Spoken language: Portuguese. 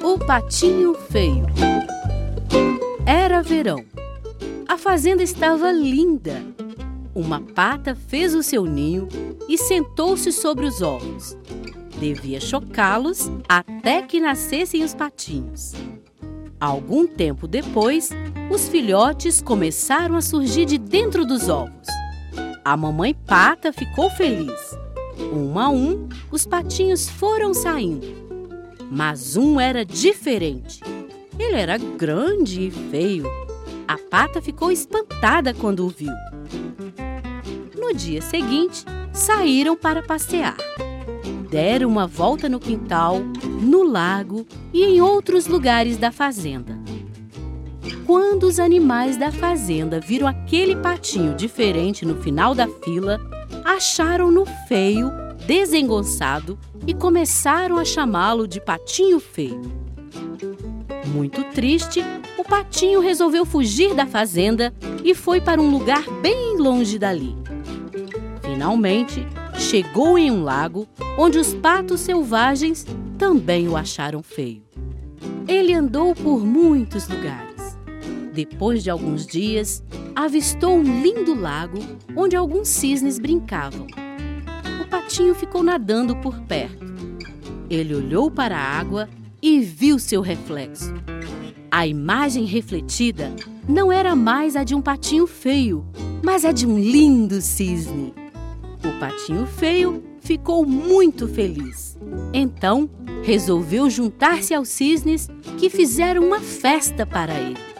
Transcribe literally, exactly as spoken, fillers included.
O patinho feio. Era verão. A fazenda estava linda. Uma pata fez o seu ninho e sentou-se sobre os ovos. Devia chocá-los até que nascessem os patinhos. Algum tempo depois, os filhotes começaram a surgir de dentro dos ovos. A mamãe pata ficou feliz. Um a um, os patinhos foram saindo. Mas um era diferente. Ele era grande e feio. A pata ficou espantada quando o viu. No dia seguinte, saíram para passear. Deram uma volta no quintal, no lago e em outros lugares da fazenda. Quando os animais da fazenda viram aquele patinho diferente no final da fila, acharam-no feio, desengonçado e começaram a chamá-lo de patinho feio. Muito triste, o patinho resolveu fugir da fazenda e foi para um lugar bem longe dali. Finalmente, chegou em um lago onde os patos selvagens também o acharam feio. Ele andou por muitos lugares. Depois de alguns dias, avistou um lindo lago onde alguns cisnes brincavam. O patinho ficou nadando por perto. Ele olhou para a água e viu seu reflexo. A imagem refletida não era mais a de um patinho feio, mas a de um lindo cisne. O patinho feio ficou muito feliz. Então, resolveu juntar-se aos cisnes, que fizeram uma festa para ele.